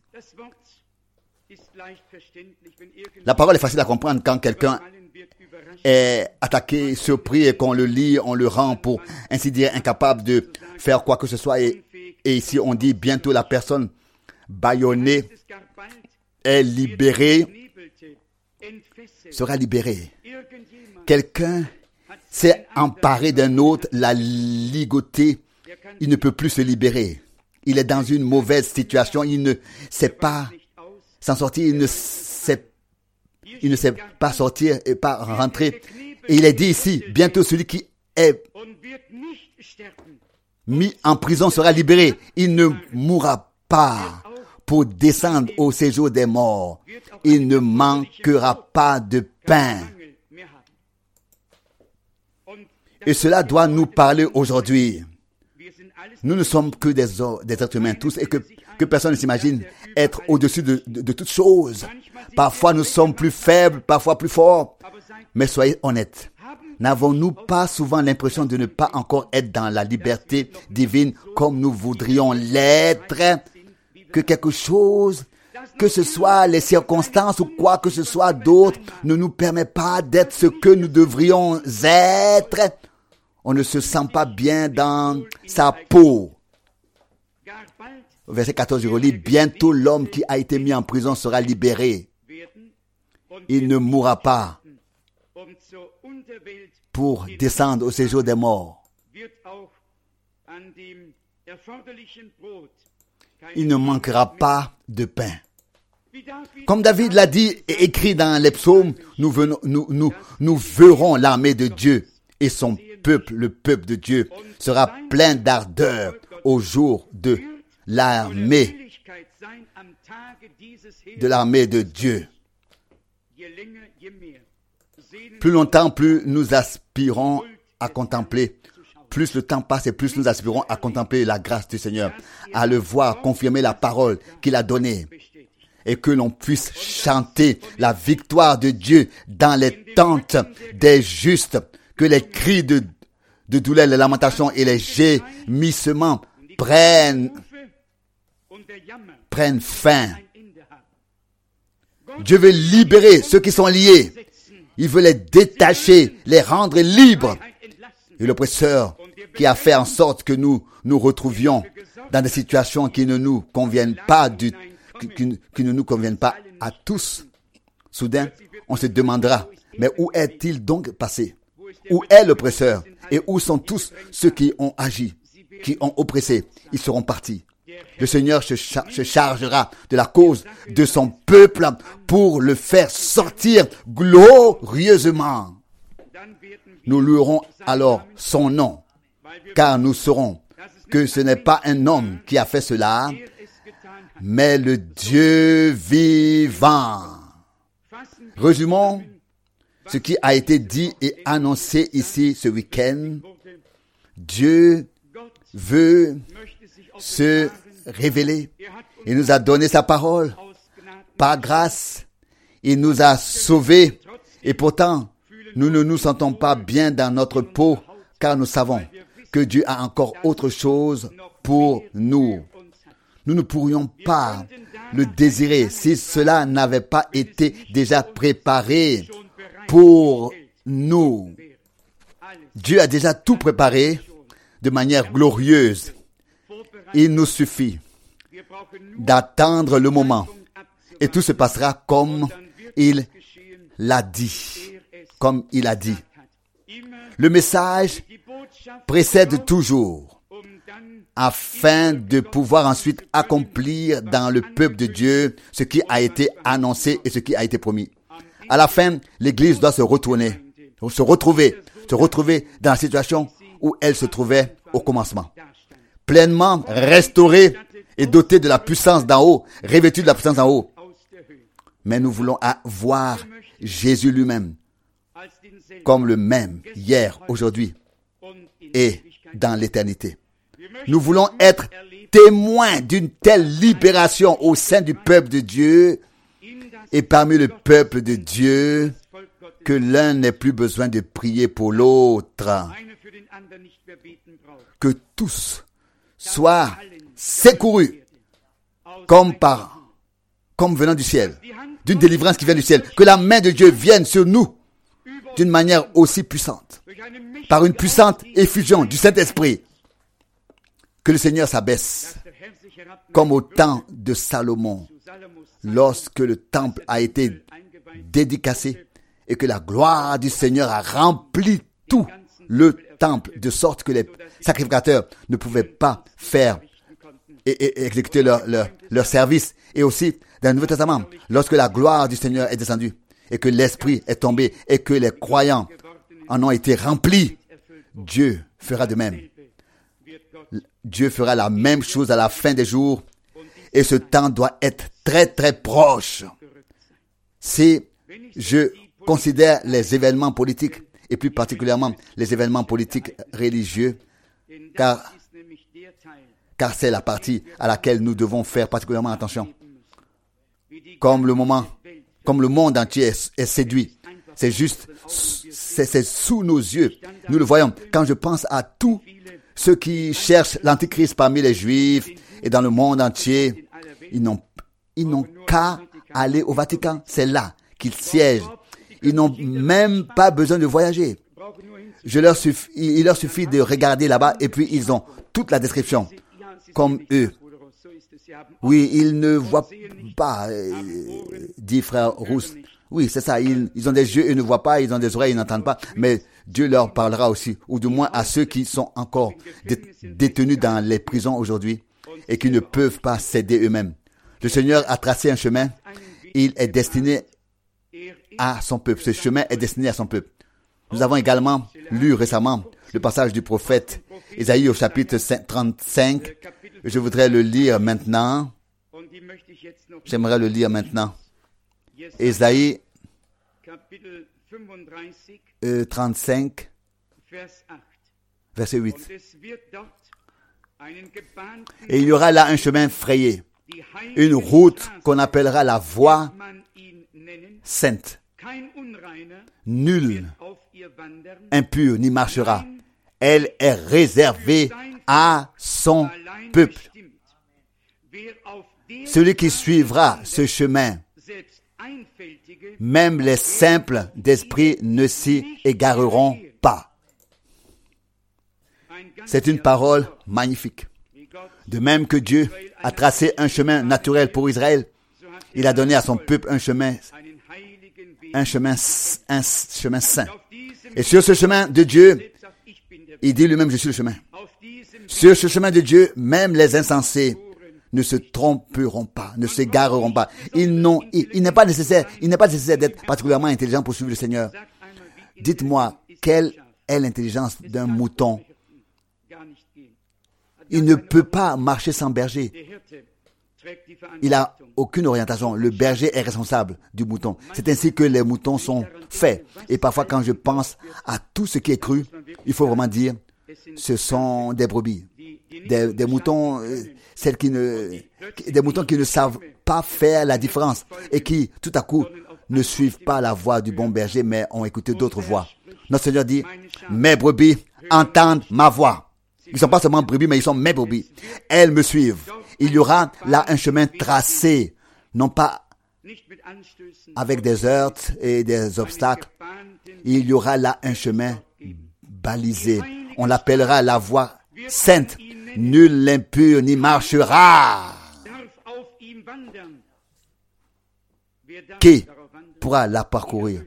La parole est facile à comprendre quand quelqu'un est attaqué, surpris et qu'on le lit, on le rend pour ainsi dire incapable de faire quoi que ce soit. Et, et ici on dit bientôt la personne bâillonnée est libérée, sera libérée. Quelqu'un s'est emparé d'un autre, l'a ligoté, il ne peut plus se libérer. Il est dans une mauvaise situation, il ne sait pas s'en sortir, il ne sait, il ne sait pas sortir et pas rentrer. Et il est dit ici, bientôt celui qui est mis en prison sera libéré. Il ne mourra pas pour descendre au séjour des morts. Il ne manquera pas de pain. Et cela doit nous parler aujourd'hui. Nous ne sommes que des, des êtres humains tous et que que personne ne s'imagine être au-dessus de, de, de toutes choses. Parfois nous sommes plus faibles, parfois plus forts. Mais soyez honnêtes. N'avons-nous pas souvent l'impression de ne pas encore être dans la liberté divine comme nous voudrions l'être? Que quelque chose, que ce soit les circonstances ou quoi que ce soit d'autre, ne nous permet pas d'être ce que nous devrions être. On ne se sent pas bien dans sa peau. Verset quatorze, je relis, bientôt l'homme qui a été mis en prison sera libéré. Il ne mourra pas pour descendre au séjour des morts. Il ne manquera pas de pain. Comme David l'a dit et écrit dans les psaumes, nous, venons, nous, nous, nous verrons l'armée de Dieu et son peuple, le peuple de Dieu, sera plein d'ardeur au jour de l'armée, de l'armée de Dieu. Plus longtemps, plus nous aspirons à contempler. Plus le temps passe et plus nous aspirons à contempler la grâce du Seigneur, à le voir confirmer la parole qu'il a donnée. Et que l'on puisse chanter la victoire de Dieu dans les tentes des justes. Que les cris de, de douleur, les lamentations et les gémissements prennent, prennent fin. Dieu veut libérer ceux qui sont liés. Il veut les détacher, les rendre libres. Et l'oppresseur qui a fait en sorte que nous nous retrouvions dans des situations qui ne nous conviennent pas du, qui, qui ne nous conviennent pas à tous. Soudain, on se demandera, mais où est-il donc passé? Où est l'oppresseur? Et où sont tous ceux qui ont agi, qui ont oppressé? Ils seront partis. Le Seigneur se, char- se chargera de la cause de son peuple pour le faire sortir glorieusement. Nous louerons alors son nom, car nous saurons que ce n'est pas un homme qui a fait cela, mais le Dieu vivant. Résumons ce qui a été dit et annoncé ici ce week-end. Dieu veut se révéler. Il nous a donné sa parole. Par grâce, il nous a sauvés. Et pourtant, nous ne nous sentons pas bien dans notre peau, car nous savons que Dieu a encore autre chose pour nous. Nous ne pourrions pas le désirer si cela n'avait pas été déjà préparé pour nous. Dieu a déjà tout préparé de manière glorieuse. Il nous suffit d'attendre le moment et tout se passera comme il l'a dit. Comme il a dit. Le message précède toujours afin de pouvoir ensuite accomplir dans le peuple de Dieu ce qui a été annoncé et ce qui a été promis. À la fin, l'Église doit se retourner, se retrouver, se retrouver dans la situation où elle se trouvait au commencement. Pleinement restaurée et dotée de la puissance d'en haut, revêtue de la puissance d'en haut. Mais nous voulons voir Jésus lui-même comme le même hier, aujourd'hui et dans l'éternité. Nous voulons être témoins d'une telle libération au sein du peuple de Dieu et parmi le peuple de Dieu que l'un n'ait plus besoin de prier pour l'autre. Que tous soient secourus comme par, comme venant du ciel, d'une délivrance qui vient du ciel. Que la main de Dieu vienne sur nous d'une manière aussi puissante, par une puissante effusion du Saint-Esprit. Que le Seigneur s'abaisse, comme au temps de Salomon, lorsque le temple a été dédicacé et que la gloire du Seigneur a rempli tout le temple, de sorte que les sacrificateurs ne pouvaient pas faire et, et, et exécuter leur, leur, leur service. Et aussi, dans le Nouveau Testament, lorsque la gloire du Seigneur est descendue et que l'Esprit est tombé et que les croyants en ont été remplis, Dieu fera de même. Dieu fera la même chose à la fin des jours et ce temps doit être très très proche. Si je considère les événements politiques et plus particulièrement les événements politiques religieux, car, car c'est la partie à laquelle nous devons faire particulièrement attention. Comme le moment, comme le monde entier est, est séduit. C'est juste, c'est, c'est sous nos yeux. Nous le voyons. Quand je pense à tous ceux qui cherchent l'Antichrist parmi les Juifs et dans le monde entier, ils n'ont, ils n'ont qu'à aller au Vatican. C'est là qu'ils siègent. Ils n'ont même pas besoin de voyager. Je leur suffit, il leur suffit de regarder là-bas et puis ils ont toute la description, comme eux. Oui, ils ne voient pas, euh, dit frère Rousse. Oui, c'est ça, ils, ils ont des yeux et ne voient pas, ils ont des oreilles et n'entendent pas, mais Dieu leur parlera aussi, ou du moins à ceux qui sont encore dé- détenus dans les prisons aujourd'hui et qui ne peuvent pas s'aider eux-mêmes. Le Seigneur a tracé un chemin, il est destiné à son peuple. Ce chemin est destiné à son peuple. Nous avons également lu récemment le passage du prophète Ésaïe au chapitre trente-cinq. Je voudrais le lire maintenant. J'aimerais le lire maintenant. Ésaïe euh, trente-cinq, verset huit. Et il y aura là un chemin frayé, une route qu'on appellera la voie sainte. Nul impur n'y marchera. Elle est réservée à son peuple. Celui qui suivra ce chemin, même les simples d'esprit ne s'y égareront pas. C'est une parole magnifique. De même que Dieu a tracé un chemin naturel pour Israël, il a donné à son peuple un chemin, un chemin, un chemin saint. Et sur ce chemin de Dieu, il dit lui-même, je suis le chemin. Sur ce chemin de Dieu, même les insensés ne se tromperont pas, ne s'égareront pas. Ils n'ont, il, il n'est pas nécessaire, il n'est pas nécessaire d'être particulièrement intelligent pour suivre le Seigneur. Dites-moi, quelle est l'intelligence d'un mouton? Il ne peut pas marcher sans berger. Il n'a aucune orientation. Le berger est responsable du mouton. C'est ainsi que les moutons sont faits. Et parfois, quand je pense à tout ce qui est cru, il faut vraiment dire, ce sont des brebis. Des, des moutons, euh, celles qui ne, des moutons qui ne savent pas faire la différence et qui, tout à coup, ne suivent pas la voix du bon berger, mais ont écouté d'autres voix. Notre Seigneur dit, mes brebis entendent ma voix. Ils ne sont pas seulement brebis, mais ils sont mes brebis. Elles me suivent. Il y aura là un chemin tracé, non pas avec des heurts et des obstacles. Il y aura là un chemin balisé. On l'appellera la voie sainte. Nul impur n'y marchera. Qui pourra la parcourir?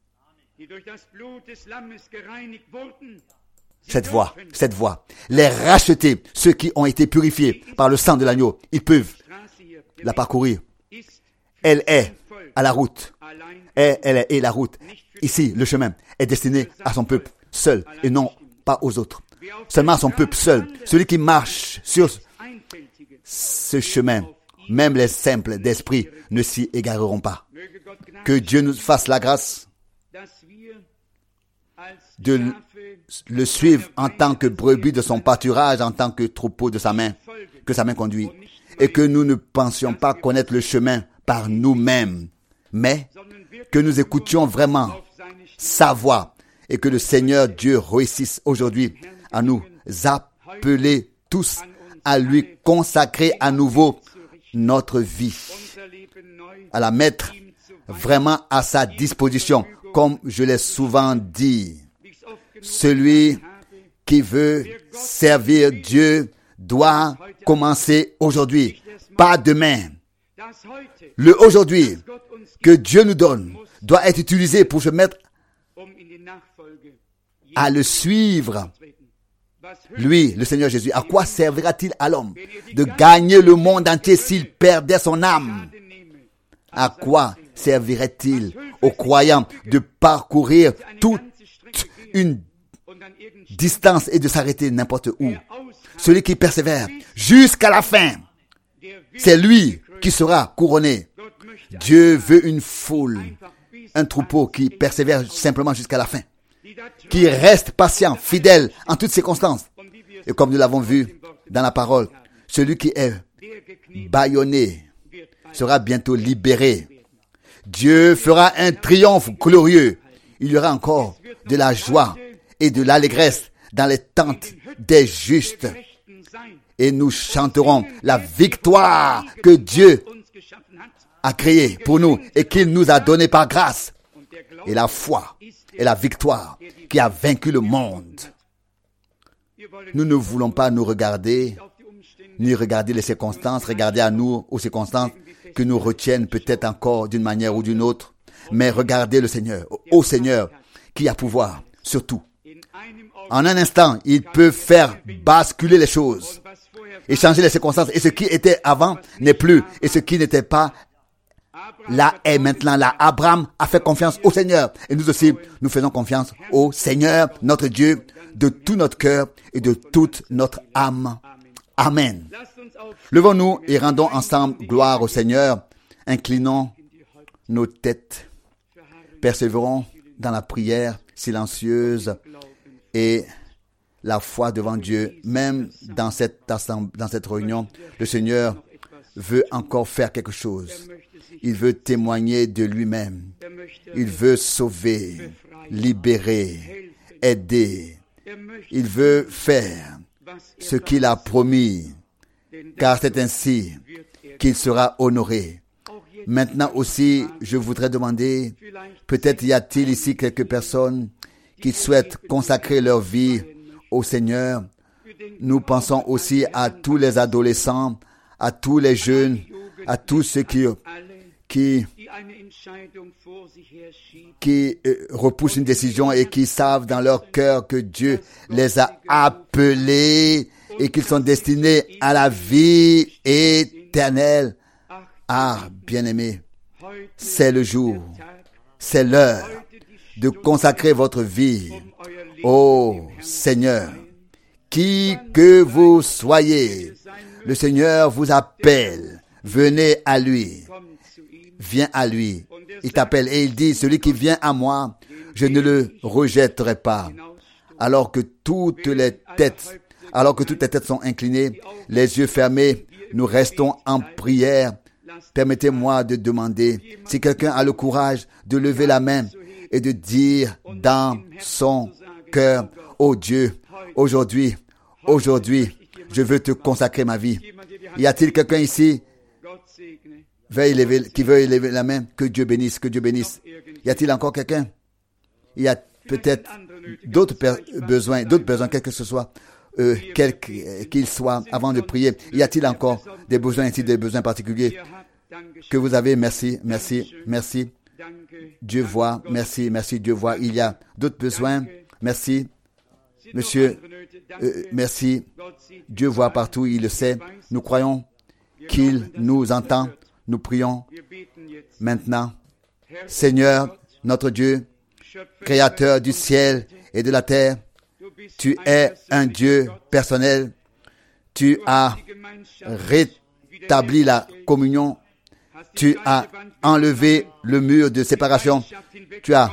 Cette voie, cette voie. Les racheter, ceux qui ont été purifiés par le sang de l'agneau, ils peuvent la parcourir. Elle est à la route. Et elle est et la route. Ici, le chemin est destiné à son peuple seul et non pas aux autres. Seulement à son peuple seul. Celui qui marche sur ce chemin, même les simples d'esprit ne s'y égareront pas. Que Dieu nous fasse la grâce de le suivre en tant que brebis de son pâturage, en tant que troupeau de sa main, que sa main conduit. Et que nous ne pensions pas connaître le chemin par nous-mêmes, mais que nous écoutions vraiment sa voix et que le Seigneur Dieu réussisse aujourd'hui à nous appeler tous à lui consacrer à nouveau notre vie, à la mettre vraiment à sa disposition. Comme je l'ai souvent dit, celui qui veut servir Dieu doit commencer aujourd'hui, pas demain. Le aujourd'hui que Dieu nous donne doit être utilisé pour se mettre à le suivre. Lui, le Seigneur Jésus, à quoi servira-t-il à l'homme de gagner le monde entier s'il perdait son âme? À quoi servirait-il aux croyants de parcourir toute une distance et de s'arrêter n'importe où? Celui qui persévère jusqu'à la fin, c'est lui qui sera couronné. Dieu veut une foule, un troupeau qui persévère simplement jusqu'à la fin, qui reste patient, fidèle en toutes circonstances. Et comme nous l'avons vu dans la parole, Celui qui est bâillonné sera bientôt libéré. Dieu fera un triomphe glorieux. Il y aura encore de la joie et de l'allégresse dans les tentes des justes. Et nous chanterons la victoire que Dieu a créée pour nous et qu'il nous a donnée par grâce. Et la foi et la victoire qui a vaincu le monde. Nous ne voulons pas nous regarder, ni regarder les circonstances, regarder à nous aux circonstances que nous retiennent peut-être encore d'une manière ou d'une autre, mais regarder le Seigneur, au Seigneur qui a pouvoir sur tout. En un instant, il peut faire basculer les choses et changer les circonstances. Et ce qui était avant n'est plus. Et ce qui n'était pas là est maintenant là. Abraham a fait confiance au Seigneur. Et nous aussi, nous faisons confiance au Seigneur, notre Dieu, de tout notre cœur et de toute notre âme. Amen. Levons-nous et rendons ensemble gloire au Seigneur. Inclinons nos têtes. Persévérons dans la prière silencieuse et la foi devant Dieu. Même dans cette, dans cette réunion, le Seigneur veut encore faire quelque chose. Il veut témoigner de lui-même. Il veut sauver, libérer, aider. Il veut faire ce qu'il a promis, car c'est ainsi qu'il sera honoré. Maintenant aussi, je voudrais demander, peut-être y a-t-il ici quelques personnes qui souhaitent consacrer leur vie au Seigneur. Nous pensons aussi à tous les adolescents, à tous les jeunes, à tous ceux qui, qui, qui euh, repoussent une décision et qui savent dans leur cœur que Dieu les a appelés et qu'ils sont destinés à la vie éternelle. Ah, bien-aimés, c'est le jour, c'est l'heure de consacrer votre vie au Seigneur. Qui que vous soyez, le Seigneur vous appelle. Venez à lui. Viens à lui. Il t'appelle et il dit, celui qui vient à moi, je ne le rejetterai pas. Alors que toutes les têtes, alors que toutes les têtes sont inclinées, les yeux fermés, nous restons en prière. Permettez-moi de demander si quelqu'un a le courage de lever la main et de dire dans son cœur, oh Dieu, aujourd'hui, aujourd'hui, je veux te consacrer ma vie. Y a-t-il quelqu'un ici veuille lever, qui veut lever la main? Que Dieu bénisse, que Dieu bénisse. Y a-t-il encore quelqu'un? Il y a peut-être d'autres per- besoins, d'autres besoins, quel que ce soit, euh, quel qu'il soit, avant de prier. Y a-t-il encore des besoins ici, des besoins particuliers que vous avez? Merci, merci, merci. Dieu voit, merci, merci, Dieu voit. Il y a d'autres besoins. Merci, monsieur, euh, merci. Dieu voit partout, il le sait. Nous croyons qu'il nous entend. Nous prions maintenant. Seigneur, notre Dieu, Créateur du ciel et de la terre, tu es un Dieu personnel. Tu as rétabli la communion. Tu as enlevé le mur de séparation. Tu as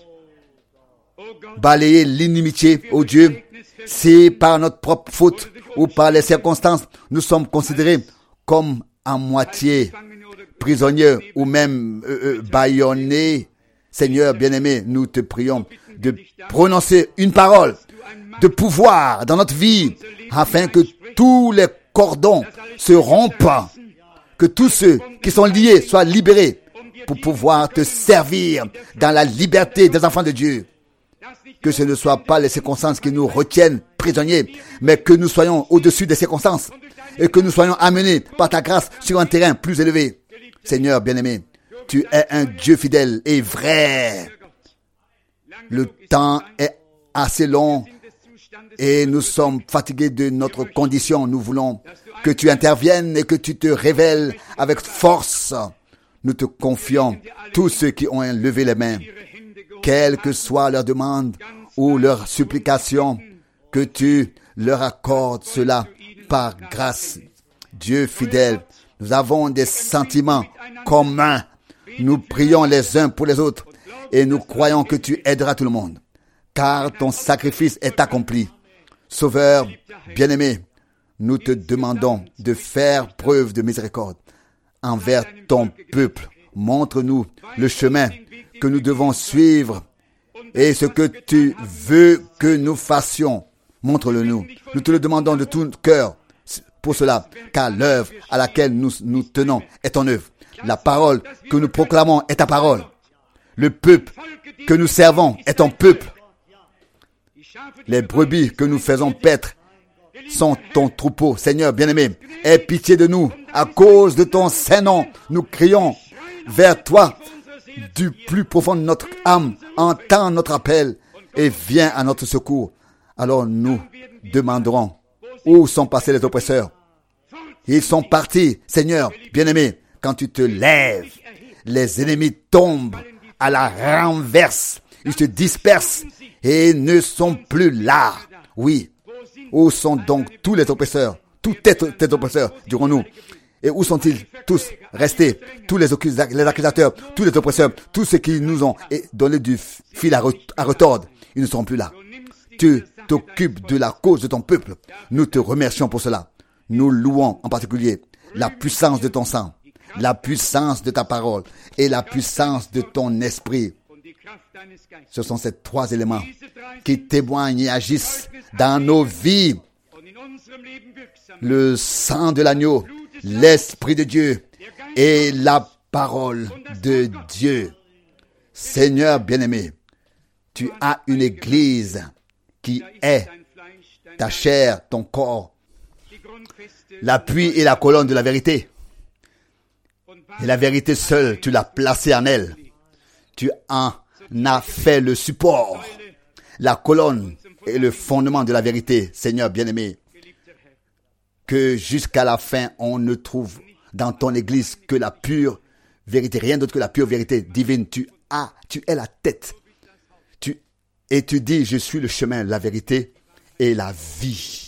balayé l'inimitié, ô Dieu. Si par notre propre faute ou par les circonstances, nous sommes considérés comme à moitié prisonniers ou même euh, euh, bâillonnés, Seigneur bien-aimé, nous te prions de prononcer une parole de pouvoir dans notre vie afin que tous les cordons se rompent, que tous ceux qui sont liés soient libérés pour pouvoir te servir dans la liberté des enfants de Dieu. Que ce ne soit pas les circonstances qui nous retiennent prisonniers, mais que nous soyons au-dessus des circonstances et que nous soyons amenés par ta grâce sur un terrain plus élevé. Seigneur bien-aimé, tu es un Dieu fidèle et vrai. Le temps est assez long et nous sommes fatigués de notre condition. Nous voulons que tu interviennes et que tu te révèles avec force. Nous te confions tous ceux qui ont levé les mains, quelle que soit leur demande ou leur supplication, que tu leur accordes cela par grâce. Dieu fidèle, nous avons des sentiments communs. Nous prions les uns pour les autres et nous croyons que tu aideras tout le monde, car ton sacrifice est accompli. Sauveur bien-aimé, nous te demandons de faire preuve de miséricorde envers ton peuple. Montre-nous le chemin que nous devons suivre et ce que tu veux que nous fassions. Montre-le nous. Nous te le demandons de tout cœur pour cela, car l'œuvre à laquelle nous nous tenons est ton œuvre. La parole que nous proclamons est ta parole. Le peuple que nous servons est ton peuple. Les brebis que nous faisons paître sont ton troupeau. Seigneur bien-aimé, aie pitié de nous. À cause de ton saint nom, nous crions vers toi du plus profond de notre âme. Entends notre appel et viens à notre secours. Alors nous demanderons, où sont passés les oppresseurs? Ils sont partis. Seigneur bien-aimé, quand tu te lèves, les ennemis tombent à la renverse. Ils se dispersent et ne sont plus là. Oui. Où sont donc tous les oppresseurs? Tous tes, tes oppresseurs, dirons-nous. Et où sont-ils tous restés? Tous les, les accusateurs, tous les oppresseurs, tous ceux qui nous ont donné du fil à, re, à retordre, ils ne seront plus là. Tu t'occupes de la cause de ton peuple. Nous te remercions pour cela. Nous louons en particulier la puissance de ton sang, la puissance de ta parole et la puissance de ton esprit. Ce sont ces trois éléments qui témoignent et agissent dans nos vies. Le sang de l'agneau, l'Esprit de Dieu et la parole de Dieu. Seigneur bien-aimé, tu as une église qui est ta chair, ton corps, l'appui et la colonne de la vérité. Et la vérité seule, tu l'as placée en elle. Tu en as fait le support, la colonne et le fondement de la vérité. Seigneur bien-aimé, que jusqu'à la fin, on ne trouve dans ton église que la pure vérité, rien d'autre que la pure vérité divine. Tu as, tu es la tête. Tu, et tu dis, je suis le chemin, la vérité et la vie.